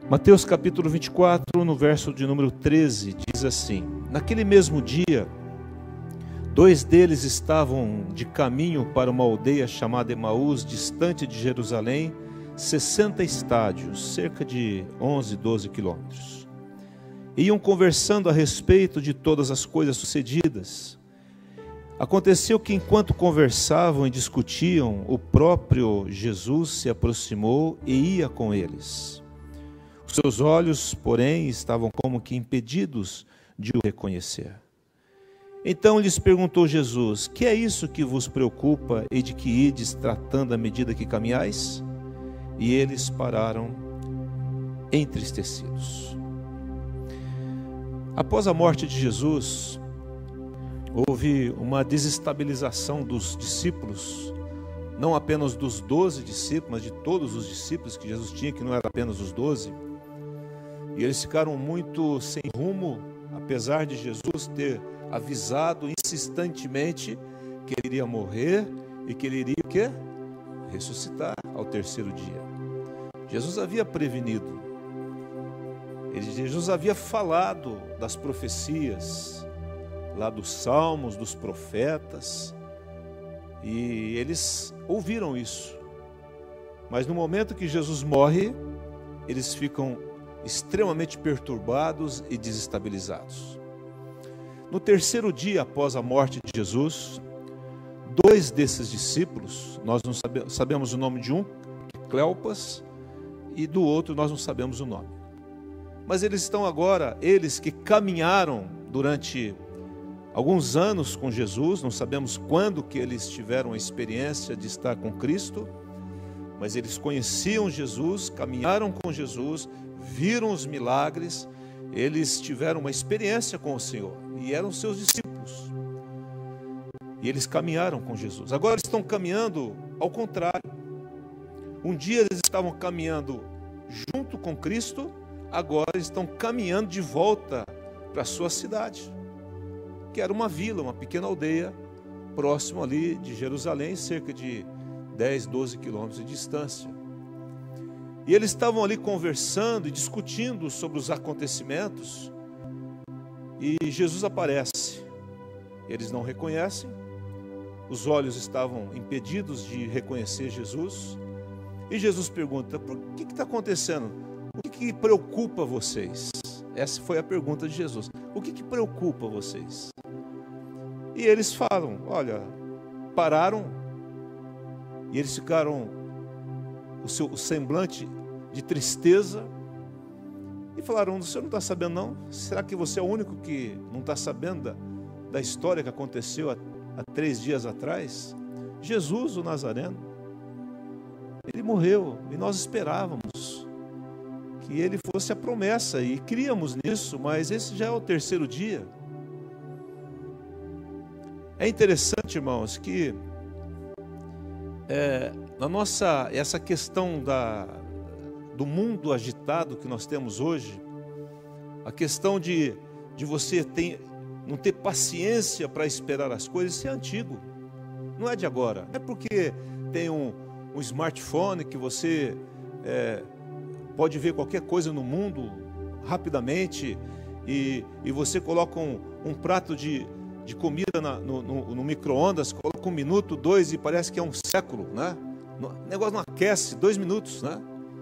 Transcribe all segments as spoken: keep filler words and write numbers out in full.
Mateus capítulo vinte e quatro, no verso de número treze, diz assim: naquele mesmo dia, dois deles estavam de caminho para uma aldeia chamada Emaús, distante de Jerusalém, sessenta estádios, cerca de onze, doze quilômetros. Iam conversando a respeito de todas as coisas sucedidas. Aconteceu que, enquanto conversavam e discutiam, o próprio Jesus se aproximou e ia com eles. Os seus olhos, porém, estavam como que impedidos de o reconhecer. Então lhes perguntou Jesus: que é isso que vos preocupa e de que ides tratando à medida que caminhais? E eles pararam entristecidos. Após a morte de Jesus, houve uma desestabilização dos discípulos, não apenas dos doze discípulos, mas de todos os discípulos que Jesus tinha, que não eram apenas os doze. E eles ficaram muito sem rumo, apesar de Jesus ter avisado insistentemente que ele iria morrer e que ele iria o quê? Ressuscitar ao terceiro dia. Jesus havia prevenido, ele, Jesus havia falado das profecias, lá dos salmos, dos profetas, e eles ouviram isso. Mas no momento que Jesus morre, eles ficam extremamente perturbados e desestabilizados. No terceiro dia após a morte de Jesus, dois desses discípulos, nós não sabemos, sabemos o nome de um, Cleopas, e do outro nós não sabemos o nome. Mas eles estão agora, eles que caminharam durante alguns anos com Jesus, não sabemos quando que eles tiveram a experiência de estar com Cristo, mas eles conheciam Jesus, caminharam com Jesus, viram os milagres, eles tiveram uma experiência com o Senhor e eram seus discípulos. E eles caminharam com Jesus. Agora estão caminhando ao contrário. Um dia eles estavam caminhando junto com Cristo, agora estão caminhando de volta para a sua cidade, que era uma vila, uma pequena aldeia, próximo ali de Jerusalém, cerca de dez, doze quilômetros de distância. E eles estavam ali conversando e discutindo sobre os acontecimentos, e Jesus aparece. Eles não reconhecem, os olhos estavam impedidos de reconhecer Jesus, e Jesus pergunta: por que está acontecendo? O que, que preocupa vocês? Essa foi a pergunta de Jesus. O que, que preocupa vocês? E eles falam, olha, pararam, e eles ficaram, o seu o semblante de tristeza, e falaram: o senhor não está sabendo não? Será que você é o único que não está sabendo da, da história que aconteceu há, há três dias atrás? Jesus, o Nazareno, ele morreu, e nós esperávamos que ele fosse a promessa, e críamos nisso, mas esse já é o terceiro dia. É interessante, irmãos, que é, na nossa, essa questão da, do mundo agitado que nós temos hoje, a questão de, de você ter, não ter paciência para esperar as coisas, isso é antigo, não é de agora. Não é porque tem um, um smartphone que você é, pode ver qualquer coisa no mundo rapidamente, e, e você coloca um, um prato de de comida na, no, no, no micro-ondas, coloca um minuto, dois, e parece que é um século, né? O negócio não aquece, dois minutos, né?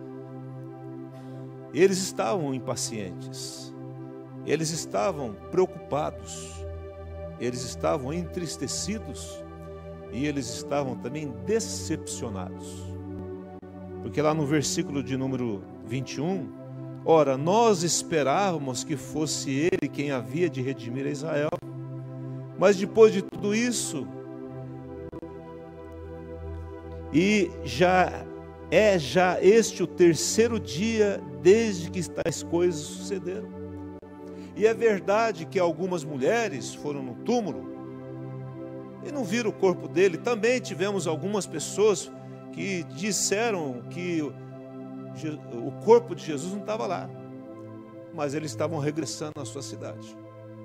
Eles estavam impacientes, eles estavam preocupados, eles estavam entristecidos, e eles estavam também decepcionados, porque lá no versículo de número vinte e um, ora, nós esperávamos que fosse ele quem havia de redimir a Israel, mas depois de tudo isso, e já é já este o terceiro dia desde que tais coisas sucederam. E é verdade que algumas mulheres foram no túmulo e não viram o corpo dele. Também tivemos algumas pessoas que disseram que o corpo de Jesus não estava lá, mas eles estavam regressando à sua cidade.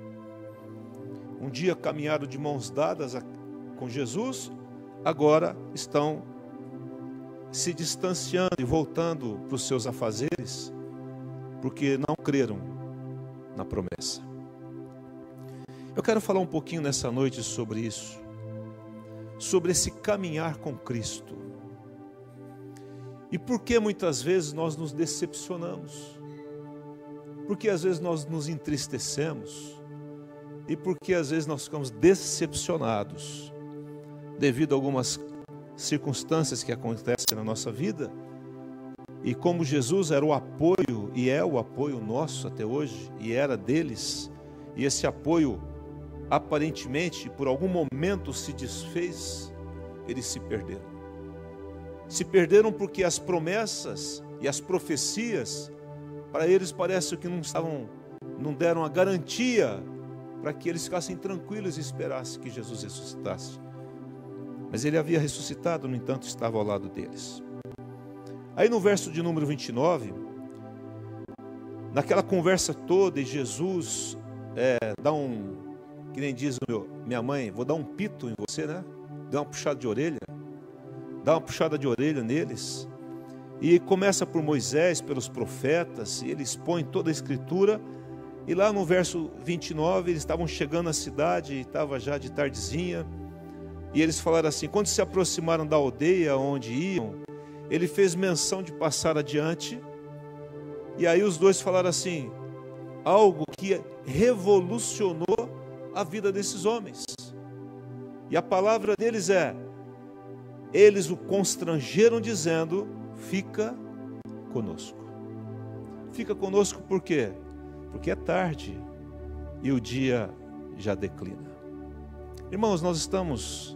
Um dia caminharam de mãos dadas com Jesus, agora estão se distanciando e voltando para os seus afazeres. porque não creram na promessa. Eu quero falar um pouquinho nessa noite sobre isso, sobre esse caminhar com Cristo. E por que muitas vezes nós nos decepcionamos? Porque às vezes nós nos entristecemos e porque às vezes nós ficamos decepcionados devido a algumas circunstâncias que acontecem na nossa vida. E como Jesus era o apoio, e é o apoio nosso até hoje, e era deles, e esse apoio aparentemente por algum momento se desfez, eles se perderam. Se perderam porque as promessas e as profecias, para eles parece que não estavam, não deram a garantia para que eles ficassem tranquilos e esperassem que Jesus ressuscitasse. Mas ele havia ressuscitado, no entanto, estava ao lado deles. Aí no verso de número vinte e nove, naquela conversa toda, e Jesus é, dá um, que nem diz o meu, minha mãe, vou dar um pito em você, né? Dá uma puxada de orelha, dá uma puxada de orelha neles, e começa por Moisés, pelos profetas, e ele expõe toda a escritura, e lá no verso vinte e nove, eles estavam chegando à cidade, e estava já de tardezinha, e eles falaram assim, quando se aproximaram da aldeia onde iam, ele fez menção de passar adiante, e aí os dois falaram assim, algo que revolucionou a vida desses homens. E a palavra deles é, eles o constrangeram dizendo, fica conosco. Fica conosco por quê? Porque é tarde e o dia já declina. Irmãos, nós estamos,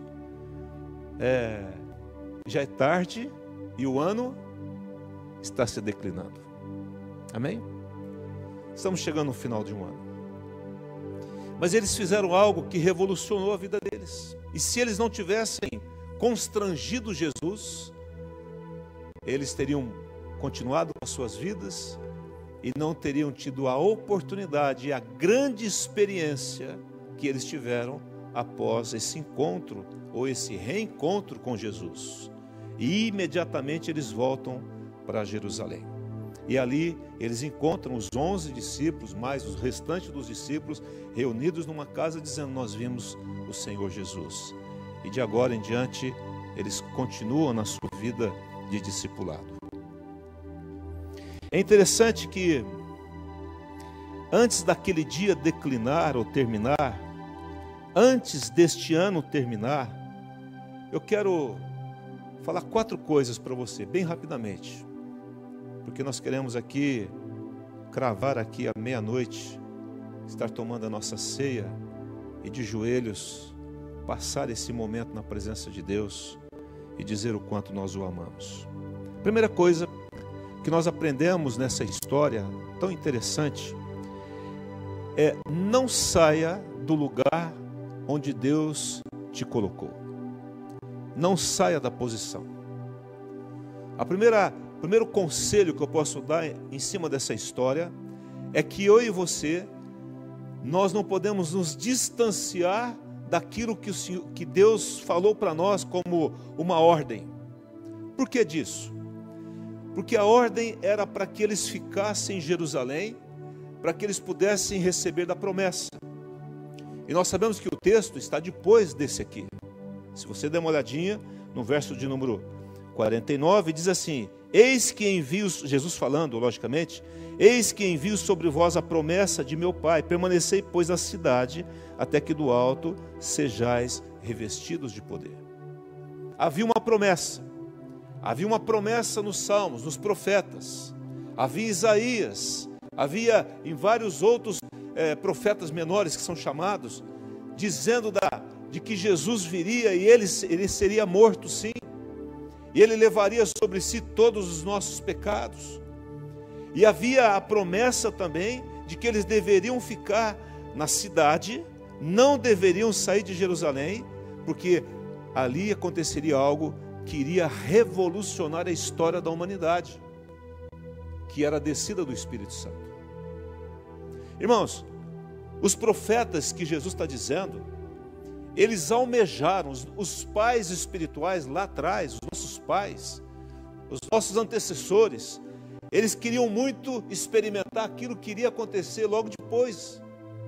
é, já é tarde, e o ano está se declinando. Amém? Estamos chegando no final de um ano. Mas eles fizeram algo que revolucionou a vida deles. E se eles não tivessem constrangido Jesus, eles teriam continuado com as suas vidas e não teriam tido a oportunidade e a grande experiência que eles tiveram após esse encontro ou esse reencontro com Jesus. E imediatamente eles voltam para Jerusalém. E ali eles encontram os onze discípulos, mais os restantes dos discípulos, reunidos numa casa, dizendo, nós vimos o Senhor Jesus. E de agora em diante, eles continuam na sua vida de discipulado. É interessante que, antes daquele dia declinar ou terminar, antes deste ano terminar, eu quero falar quatro coisas para você, bem rapidamente, porque nós queremos aqui, cravar aqui à meia-noite, estar tomando a nossa ceia e de joelhos, passar esse momento na presença de Deus e dizer o quanto nós o amamos. Primeira coisa que nós aprendemos nessa história tão interessante é, não saia do lugar onde Deus te colocou. Não saia da posição. A primeira, o primeiro conselho que eu posso dar em cima dessa história é que eu e você, nós não podemos nos distanciar daquilo que, o Senhor, que Deus falou para nós como uma ordem. Por que disso? Porque a ordem era para que eles ficassem em Jerusalém, para que eles pudessem receber da promessa. E nós sabemos que o texto está depois desse aqui. Se você der uma olhadinha no verso de número quarenta e nove, diz assim, eis que envio, Jesus falando, logicamente, eis que envio sobre vós a promessa de meu Pai, permanecei, pois, na cidade, até que do alto sejais revestidos de poder. Havia uma promessa, havia uma promessa nos Salmos, nos profetas, havia Isaías, havia em vários outros é, profetas menores que são chamados, dizendo da de que Jesus viria e ele, ele seria morto, sim, e ele levaria sobre si todos os nossos pecados. E havia a promessa também de que eles deveriam ficar na cidade, não deveriam sair de Jerusalém, porque ali aconteceria algo que iria revolucionar a história da humanidade, que era a descida do Espírito Santo. Irmãos, os profetas que Jesus está dizendo, eles almejaram, os, os pais espirituais lá atrás, os nossos pais, os nossos antecessores, Eles queriam muito experimentar aquilo que iria acontecer logo depois.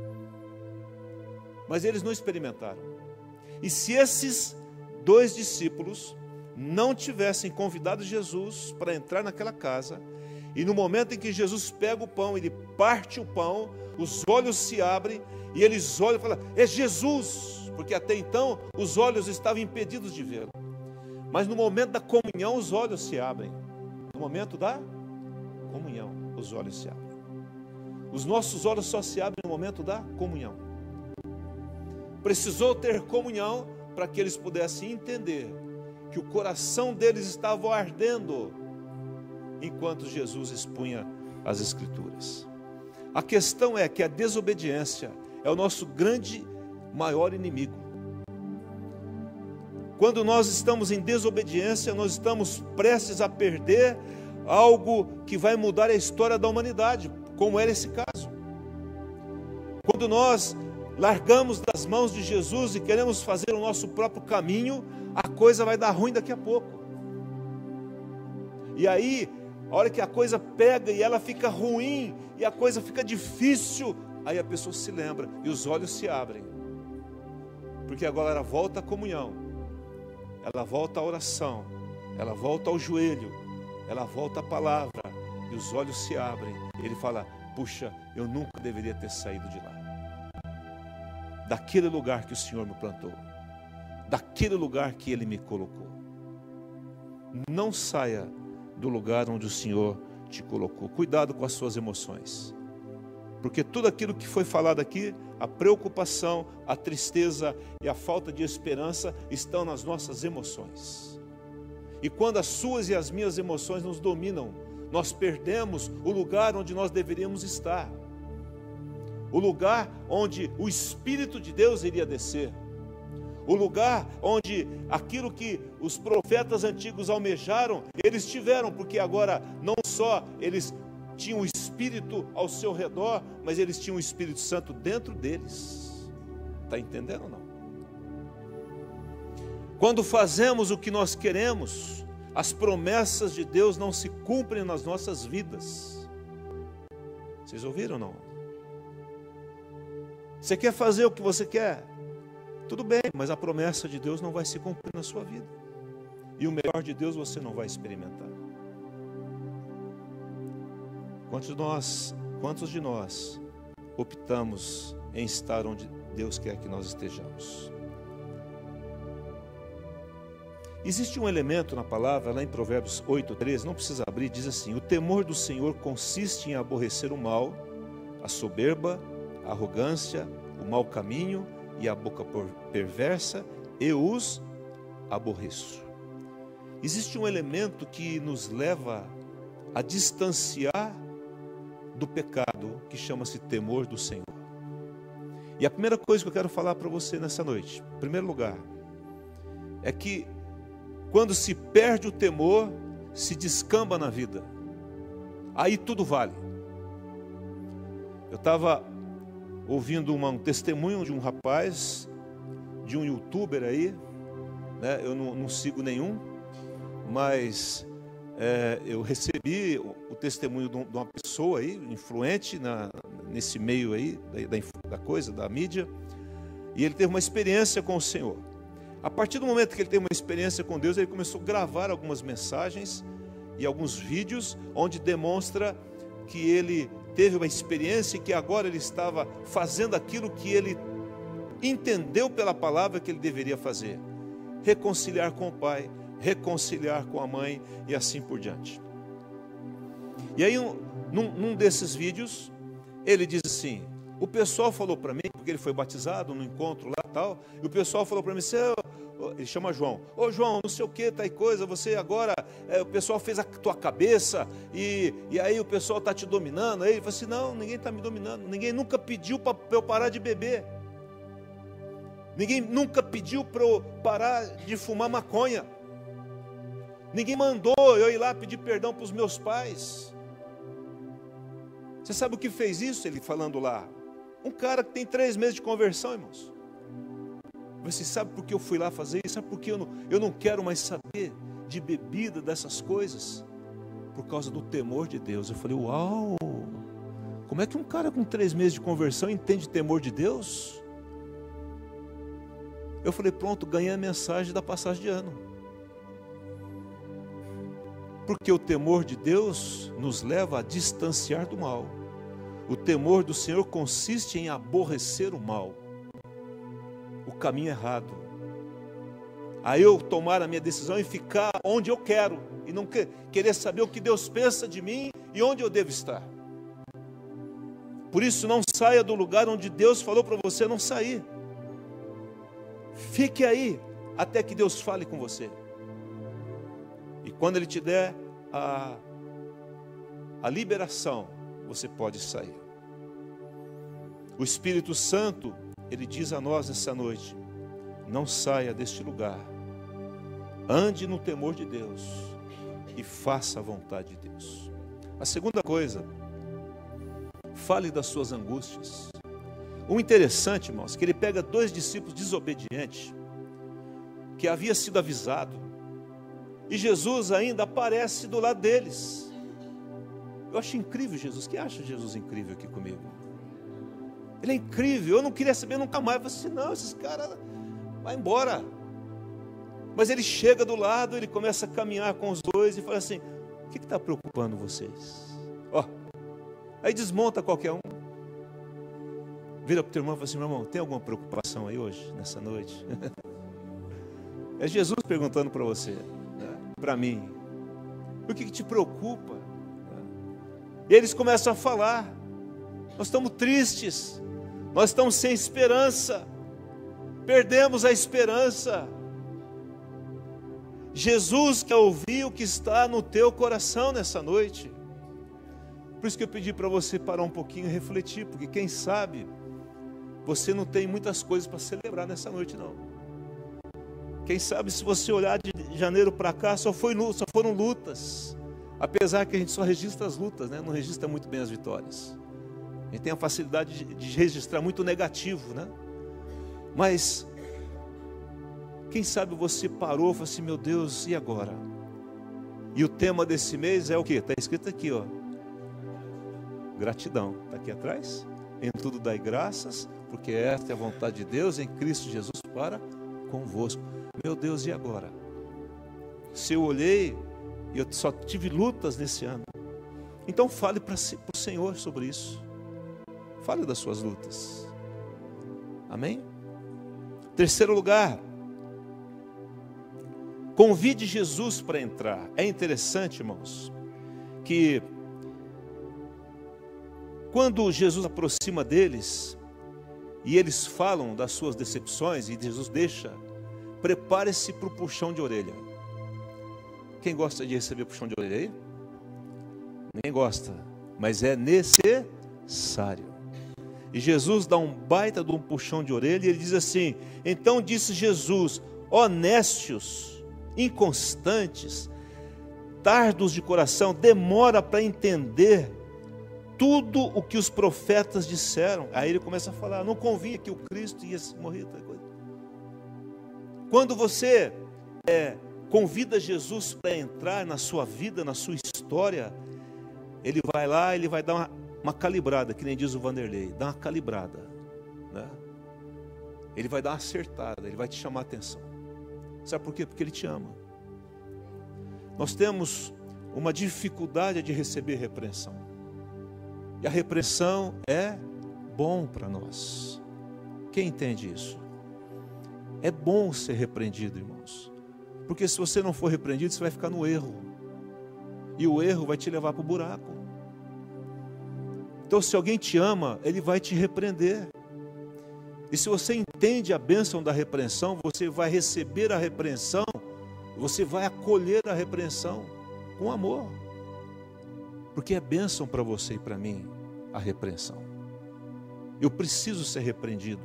Mas eles não experimentaram. E se esses dois discípulos não tivessem convidado Jesus para entrar naquela casa, e no momento em que Jesus pega o pão, ele parte o pão, os olhos se abrem, e eles olham e falam, é Jesus, porque até então os olhos estavam impedidos de vê-lo. Mas no momento da comunhão os olhos se abrem. No momento da comunhão os olhos se abrem. Os nossos olhos só se abrem no momento da comunhão. Precisou ter comunhão para que eles pudessem entender que o coração deles estava ardendo enquanto Jesus expunha as Escrituras. A questão é que a desobediência é o nosso grande, maior inimigo. Quando nós estamos em desobediência, nós estamos prestes a perder algo que vai mudar a história da humanidade, como era esse caso. Quando nós largamos das mãos de Jesus e queremos fazer o nosso próprio caminho, a coisa vai dar ruim daqui a pouco. E aí, a hora que a coisa pega e ela fica ruim, e a coisa fica difícil, aí a pessoa se lembra e os olhos se abrem. Porque agora ela volta à comunhão, ela volta à oração, ela volta ao joelho, ela volta à palavra, e os olhos se abrem. Ele fala, puxa, eu nunca deveria ter saído de lá. Daquele lugar que o Senhor me plantou, daquele lugar que Ele me colocou. Não saia do lugar onde o Senhor te colocou. Cuidado com as suas emoções, porque tudo aquilo que foi falado aqui, a preocupação, a tristeza e a falta de esperança estão nas nossas emoções. E quando as suas e as minhas emoções nos dominam, nós perdemos o lugar onde nós deveríamos estar, o lugar onde o Espírito de Deus iria descer, o lugar onde aquilo que os profetas antigos almejaram, eles tiveram, porque agora não só eles tinham o Espírito ao seu redor, mas eles tinham o Espírito Santo dentro deles. Está entendendo ou não? Quando fazemos o que nós queremos, as promessas de Deus não se cumprem nas nossas vidas. Vocês ouviram ou não? Você quer fazer o que você quer? Tudo bem, mas a promessa de Deus não vai se cumprir na sua vida. E o melhor de Deus você não vai experimentar. Quantos de nós, quantos de nós optamos em estar onde Deus quer que nós estejamos? Existe um elemento na palavra, lá em Provérbios oito, treze, não precisa abrir, diz assim, o temor do Senhor consiste em aborrecer o mal, a soberba, a arrogância, o mau caminho e a boca perversa, eu os aborreço. Existe um elemento que nos leva a distanciar do pecado, que chama-se temor do Senhor. E a primeira coisa que eu quero falar para você nessa noite, em primeiro lugar, é que quando se perde o temor, se descamba na vida. Aí tudo vale. Eu estava ouvindo uma, um testemunho de um rapaz, de um youtuber aí, né? Eu não, não sigo nenhum, mas é, eu recebi o, o testemunho de, um, de uma pessoa aí, influente na, nesse meio aí, da, da, da coisa, da mídia, e ele teve uma experiência com o Senhor. A partir do momento que ele teve uma experiência com Deus, ele começou a gravar algumas mensagens e alguns vídeos, onde demonstra que ele teve uma experiência e que agora ele estava fazendo aquilo que ele entendeu pela palavra que ele deveria fazer. Reconciliar com o pai, reconciliar com a mãe e assim por diante. E aí, um, num, num desses vídeos, ele diz assim, o pessoal falou para mim, porque ele foi batizado no encontro lá e tal, e o pessoal falou para mim, seu, ele chama João, ô João, não sei o que, tá coisa, você agora, é, o pessoal fez a tua cabeça, e, e aí o pessoal está te dominando. Aí ele falou assim, não, ninguém está me dominando, ninguém nunca pediu para eu parar de beber, ninguém nunca pediu para eu parar de fumar maconha, ninguém mandou eu ir lá pedir perdão para os meus pais. Você sabe o que fez isso? Ele falando lá, um cara que tem três meses de conversão, irmãos. Você sabe por que eu fui lá fazer isso? Sabe por que eu não, eu não quero mais saber de bebida, dessas coisas? por causa do temor de Deus. Eu falei, uau, como é que um cara com três meses de conversão entende temor de Deus? Eu falei, pronto, ganhei a mensagem da passagem de ano. Porque o temor de Deus nos leva a distanciar do mal. O temor do Senhor consiste em aborrecer o mal, o caminho errado. Aí eu tomar a minha decisão e ficar onde eu quero, e não que, querer saber o que Deus pensa de mim e onde eu devo estar. Por isso, não saia do lugar onde Deus falou para você não sair. Fique aí até que Deus fale com você. E quando Ele te der a, a liberação, você pode sair. O Espírito Santo, Ele diz a nós essa noite, não saia deste lugar. Ande no temor de Deus e faça a vontade de Deus. A segunda coisa, fale das suas angústias. O interessante, irmãos, é que ele pega dois discípulos desobedientes, que havia sido avisado, e Jesus ainda aparece do lado deles. Eu acho incrível Jesus. Quem acha Jesus incrível aqui comigo? Ele é incrível. Eu não queria saber nunca mais. Eu falei assim, não, esses caras vai embora. Mas ele chega do lado, ele começa a caminhar com os dois e fala assim, o que está preocupando vocês? Ó, aí desmonta qualquer um. Vira para o teu irmão e fala assim, meu irmão, tem alguma preocupação aí hoje, nessa noite? É Jesus perguntando para você, né? Para mim. O que, que te preocupa? E eles começam a falar. Nós estamos tristes. Nós estamos sem esperança. Perdemos a esperança. Jesus quer ouvir o que está no teu coração nessa noite. Por isso que eu pedi para você parar um pouquinho e refletir, porque quem sabe você não tem muitas coisas para celebrar nessa noite não. Quem sabe se você olhar de janeiro para cá, só, foi, só foram lutas. Apesar que a gente só registra as lutas, né? Não registra muito bem as vitórias. A gente tem a facilidade de, de registrar muito negativo, né? Mas quem sabe você parou e falou assim, meu Deus, e agora? E o tema desse mês é o quê? Está escrito aqui, ó. Gratidão. Está aqui atrás? Em tudo dai graças, porque esta é a vontade de Deus em Cristo Jesus para convosco. Meu Deus, e agora? Se eu olhei, eu só tive lutas nesse ano. Então fale para o Senhor sobre isso. Fale das suas lutas. Amém? Terceiro lugar, convide Jesus para entrar. É interessante, irmãos, que quando Jesus aproxima deles, e eles falam das suas decepções, e Jesus deixa, prepare-se para o puxão de orelha. Quem gosta de receber puxão de orelha aí? Ninguém gosta, mas é necessário. E Jesus dá um baita de um puxão de orelha, e ele diz assim, então disse Jesus, honestos, inconstantes, tardos de coração, demora para entender tudo o que os profetas disseram. Aí ele começa a falar, não convinha que o Cristo ia morrer. Quando você é, convida Jesus para entrar na sua vida, na sua história, ele vai lá, ele vai dar uma, uma calibrada, que nem diz o Vanderlei, dá uma calibrada, né? Ele vai dar uma acertada, ele vai te chamar a atenção. Sabe por quê? Porque ele te ama. Nós temos uma dificuldade de receber repreensão. E a repreensão é bom para nós. Quem entende isso? É bom ser repreendido, irmãos. Porque se você não for repreendido, você vai ficar no erro. E o erro vai te levar para o buraco. Então, se alguém te ama, ele vai te repreender. E se você entende a bênção da repreensão, você vai receber a repreensão, você vai acolher a repreensão com amor. Porque é bênção para você e para mim a repreensão. Eu preciso ser repreendido.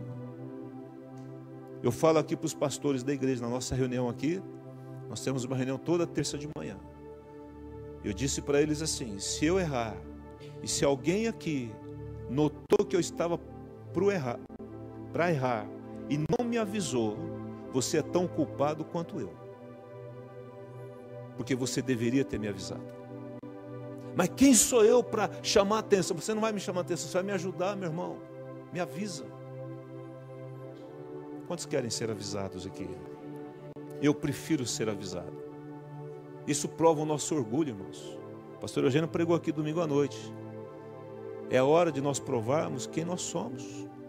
Eu falo aqui para os pastores da igreja, na nossa reunião aqui, nós temos uma reunião toda terça de manhã. Eu disse para eles assim, se eu errar, e se alguém aqui notou que eu estava para errar, para errar, e não me avisou, você é tão culpado quanto eu. Porque você deveria ter me avisado. Mas quem sou eu para chamar a atenção? Você não vai me chamar a atenção, você vai me ajudar, meu irmão. Me avisa. Quantos querem ser avisados aqui? Eu prefiro ser avisado. Isso prova o nosso orgulho, irmãos. O pastor Eugênio pregou aqui domingo à noite. É hora de nós provarmos quem nós somos.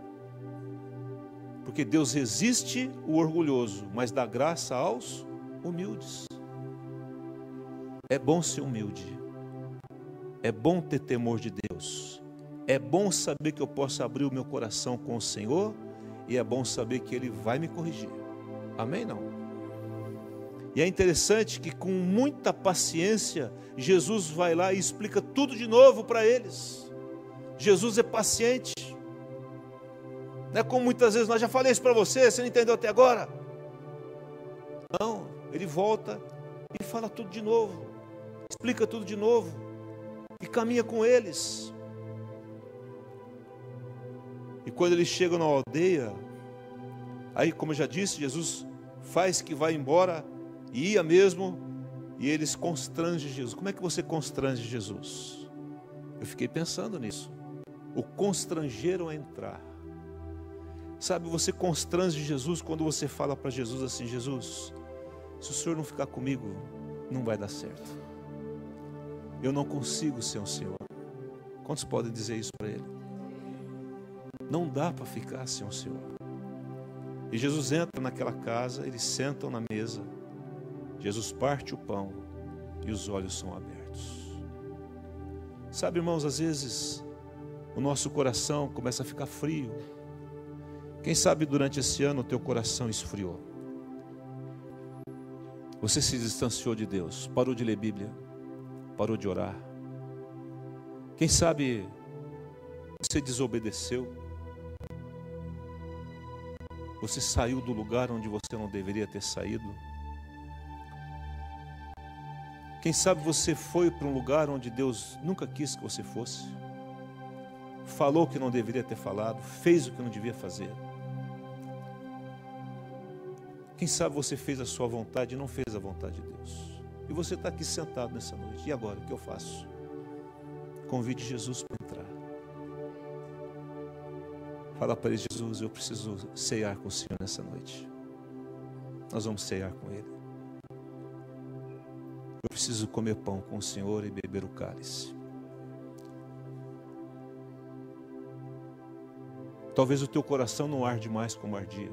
Porque Deus resiste o orgulhoso, mas dá graça aos humildes. É bom ser humilde. É bom ter temor de Deus. É bom saber que eu posso abrir o meu coração com o Senhor. E é bom saber que Ele vai me corrigir. Amém? Não? E é interessante que com muita paciência, Jesus vai lá e explica tudo de novo para eles. Jesus é paciente. Não é como muitas vezes, nós já falei isso para você, você não entendeu até agora. Não, Ele volta e fala tudo de novo. Explica tudo de novo. E caminha com eles. E quando eles chegam na aldeia, aí, como eu já disse, Jesus faz que vai embora, e ia mesmo, e eles constrangem Jesus. Como é que você constrange Jesus? Eu fiquei pensando nisso. O constrangeram a entrar. Sabe, você constrange Jesus quando você fala para Jesus assim: Jesus, se o Senhor não ficar comigo, não vai dar certo. Eu não consigo ser um Senhor. Quantos podem dizer isso para Ele? Não dá para ficar sem o Senhor. E Jesus entra naquela casa, eles sentam na mesa. Jesus parte o pão e os olhos são abertos. Sabe, irmãos, às vezes o nosso coração começa a ficar frio. Quem sabe durante esse ano o teu coração esfriou. Você se distanciou de Deus, parou de ler Bíblia, parou de orar. Quem sabe você desobedeceu. Você saiu do lugar onde você não deveria ter saído. Quem sabe você foi para um lugar onde Deus nunca quis que você fosse. Falou o que não deveria ter falado, fez o que não devia fazer. Quem sabe você fez a sua vontade e não fez a vontade de Deus. E você está aqui sentado nessa noite. E agora, o que eu faço? Convide Jesus para entrar. Fala para ele: Jesus, eu preciso ceiar com o Senhor nessa noite. Nós vamos ceiar com Ele. Eu preciso comer pão com o Senhor e beber o cálice. Talvez o teu coração não arde mais como ardia.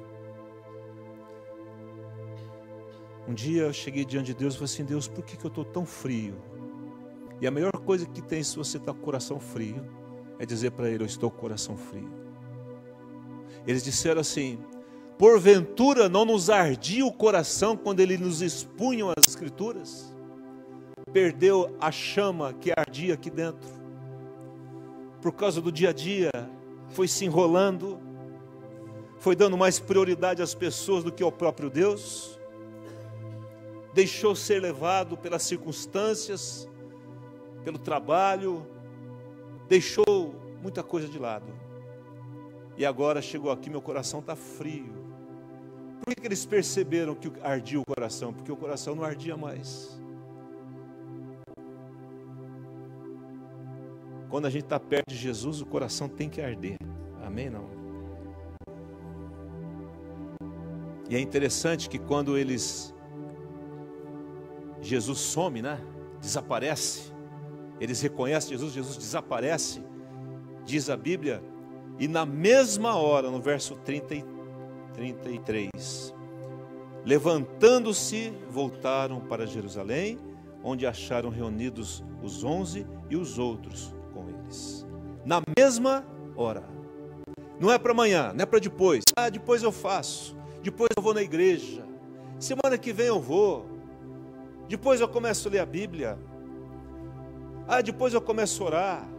Um dia eu cheguei diante de Deus e falei assim: Deus, por que, que eu estou tão frio? E a melhor coisa que tem se você está com o coração frio é dizer para Ele: eu estou com o coração frio. Eles disseram assim: porventura não nos ardia o coração quando Ele nos expunham as Escrituras? Perdeu a chama que ardia aqui dentro. Por causa do dia a dia, foi se enrolando, foi dando mais prioridade às pessoas do que ao próprio Deus. Deixou ser levado pelas circunstâncias, pelo trabalho, deixou muita coisa de lado. E agora chegou aqui, meu coração está frio. Por que, que eles perceberam que ardia o coração? Porque o coração não ardia mais. Quando a gente está perto de Jesus, o coração tem que arder. Amém? Não? E é interessante que quando eles... Jesus some, né? Desaparece. Eles reconhecem Jesus, Jesus desaparece. Diz a Bíblia... E na mesma hora, no verso trinta e três, levantando-se, voltaram para Jerusalém, onde acharam reunidos os onze e os outros com eles. Na mesma hora. Não é para amanhã, não é para depois. Ah, depois eu faço. Depois eu vou na igreja. Semana que vem eu vou. Depois eu começo a ler a Bíblia. Ah, depois eu começo a orar.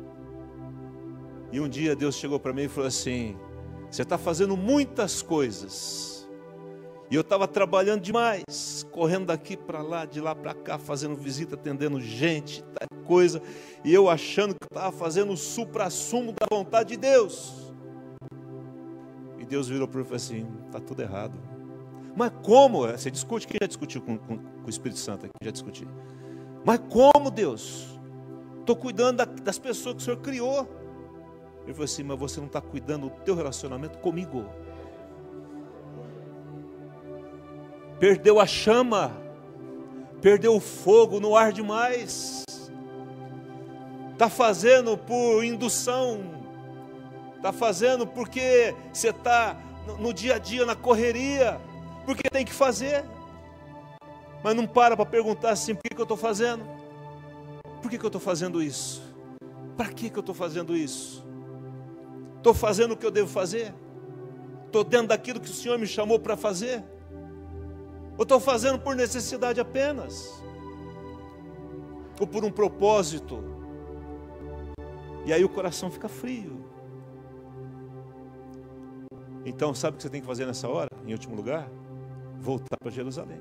E um dia Deus chegou para mim e falou assim: você está fazendo muitas coisas. E eu estava trabalhando demais, correndo daqui para lá, de lá para cá, fazendo visita, atendendo gente, tal coisa. E eu achando que estava fazendo o supra-sumo da vontade de Deus. E Deus virou para mim e falou assim: está tudo errado. Mas como? Você discute, quem já discutiu com, com, com o Espírito Santo aqui? Já discuti. Mas como, Deus? estou cuidando da, das pessoas que o Senhor criou. Ele falou assim, mas você não está cuidando do teu relacionamento comigo. Perdeu a chama, perdeu o fogo, não arde mais. Está fazendo por indução, está fazendo porque você está no, no dia a dia, na correria, porque tem que fazer. Mas não para para perguntar assim, por que, que eu estou fazendo? Por que, que eu estou fazendo isso? Para que, que eu estou fazendo isso? Estou fazendo o que eu devo fazer? Estou dentro daquilo que o Senhor me chamou para fazer? Ou estou fazendo por necessidade apenas? Ou por um propósito? E aí o coração fica frio. Então sabe o que você tem que fazer nessa hora? Em último lugar, voltar para Jerusalém.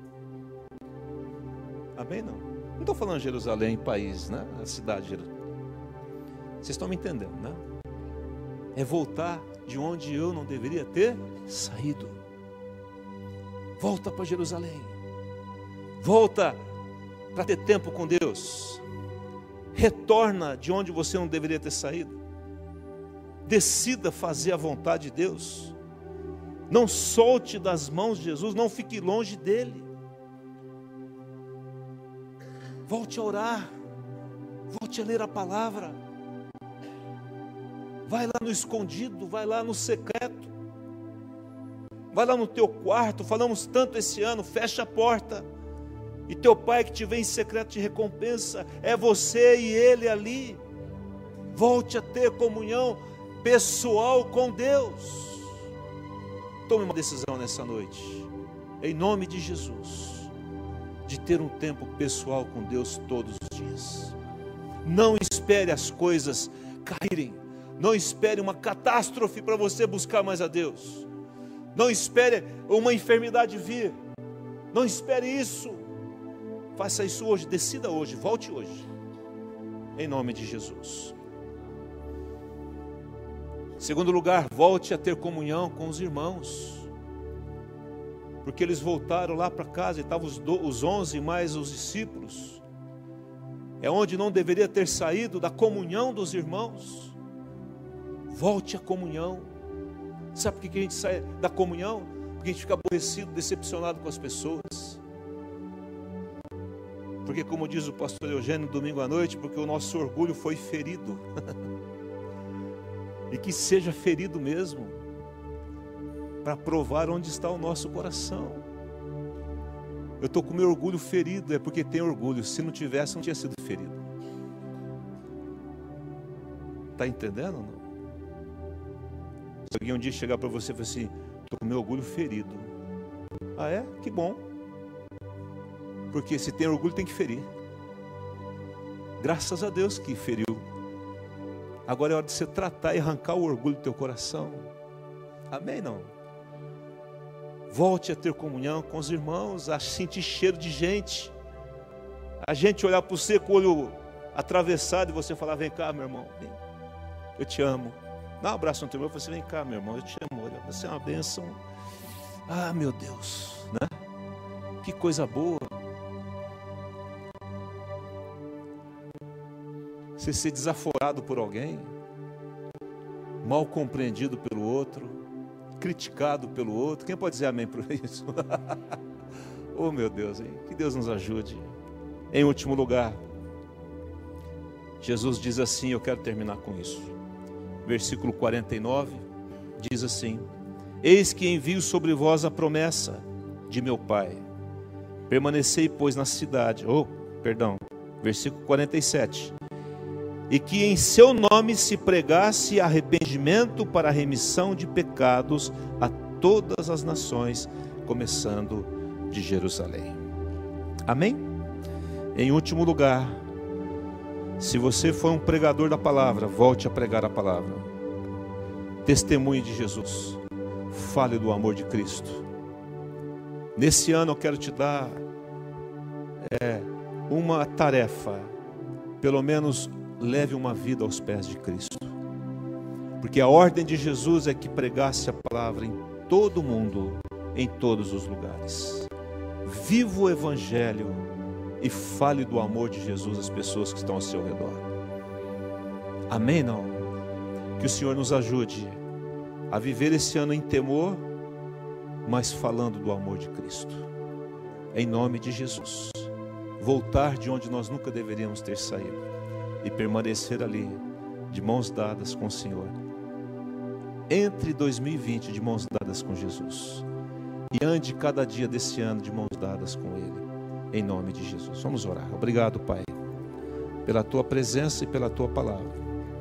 Amém? Não? Não estou falando Jerusalém, país, né? A cidade de Jerusalém. Vocês estão me entendendo, né? É voltar de onde eu não deveria ter saído. Volta para Jerusalém. Volta para ter tempo com Deus. Retorna de onde você não deveria ter saído. Decida fazer a vontade de Deus. Não solte das mãos de Jesus, não fique longe dele. Volte a orar. Volte a ler a palavra. Vai lá no escondido, vai lá no secreto. Vai lá no teu quarto, falamos tanto esse ano, fecha a porta. E teu pai que te vê em secreto te recompensa. É você e ele ali. Volte a ter comunhão pessoal com Deus. Tome uma decisão nessa noite, em nome de Jesus, de ter um tempo pessoal com Deus todos os dias. Não espere as coisas caírem. Não espere uma catástrofe para você buscar mais a Deus. Não espere uma enfermidade vir. Não espere isso. Faça isso hoje, decida hoje, volte hoje. Em nome de Jesus. Segundo lugar, volte a ter comunhão com os irmãos. Porque eles voltaram lá para casa e estavam os, do, os onze mais os discípulos. É onde não deveria ter saído da comunhão dos irmãos. Volte à comunhão. Sabe por que a gente sai da comunhão? Porque a gente fica aborrecido, decepcionado com as pessoas. Porque como diz o pastor Eugênio domingo à noite, porque o nosso orgulho foi ferido. E que seja ferido mesmo, para provar onde está o nosso coração. Eu estou com o meu orgulho ferido, é porque tem orgulho. Se não tivesse, não tinha sido ferido. Está entendendo ou não? Se alguém um dia chegar para você e falar assim, estou com o meu orgulho ferido. Ah é? Que bom. Porque se tem orgulho tem que ferir. Graças a Deus que feriu. Agora é hora de você tratar e arrancar o orgulho do teu coração. Amém não? Volte a ter comunhão com os irmãos, a sentir cheiro de gente. A gente olhar para você com o olho atravessado e você falar, vem cá meu irmão, vem. Eu te amo. Dá um abraço no teu irmão e você, vem cá meu irmão, eu te amo. Olha, você é uma bênção. Ah meu Deus, né? Que coisa boa. Você ser desaforado por alguém, mal compreendido pelo outro, criticado pelo outro. Quem pode dizer amém por isso? Oh meu Deus, hein? Que Deus nos ajude. Em último lugar, Jesus diz assim, eu quero terminar com isso. Versículo quarenta e nove, diz assim, eis que envio sobre vós a promessa de meu Pai. Permanecei, pois, na cidade. Oh, perdão, versículo quarenta e sete. E que em seu nome se pregasse arrependimento para a remissão de pecados a todas as nações, começando de Jerusalém. Amém? Em último lugar, se você for um pregador da palavra, volte a pregar a palavra. Testemunhe de Jesus. Fale do amor de Cristo. Nesse ano eu quero te dar é, uma tarefa, pelo menos leve uma vida aos pés de Cristo. Porque a ordem de Jesus é que pregasse a palavra em todo o mundo, em todos os lugares. Viva o Evangelho e fale do amor de Jesus às pessoas que estão ao seu redor. Amém, não? Que o Senhor nos ajude a viver esse ano em temor, mas falando do amor de Cristo. Em nome de Jesus. Voltar de onde nós nunca deveríamos ter saído e permanecer ali, de mãos dadas com o Senhor. Entre dois mil e vinte de mãos dadas com Jesus. E ande cada dia desse ano de mãos dadas com Ele. Em nome de Jesus. Vamos orar. Obrigado, Pai, pela Tua presença e pela Tua palavra.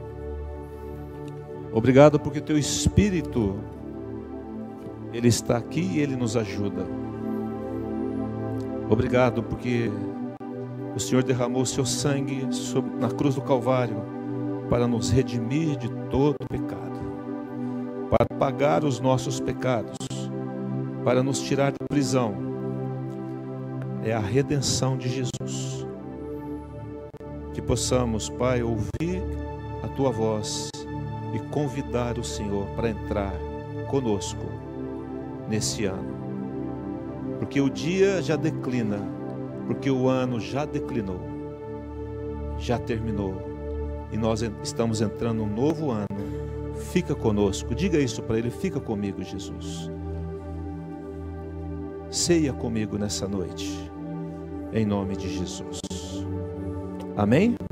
Obrigado porque Teu Espírito, Ele está aqui e Ele nos ajuda. Obrigado porque o Senhor derramou o Seu sangue sobre, na cruz do Calvário para nos redimir de todo pecado, para pagar os nossos pecados, para nos tirar da prisão. É a redenção de Jesus. Que possamos, Pai, ouvir a Tua voz e convidar o Senhor para entrar conosco nesse ano. Porque o dia já declina, porque o ano já declinou, já terminou, e nós estamos entrando num novo ano. Fica conosco, diga isso para Ele: fica comigo, Jesus. Ceia comigo nessa noite, em nome de Jesus. Amém?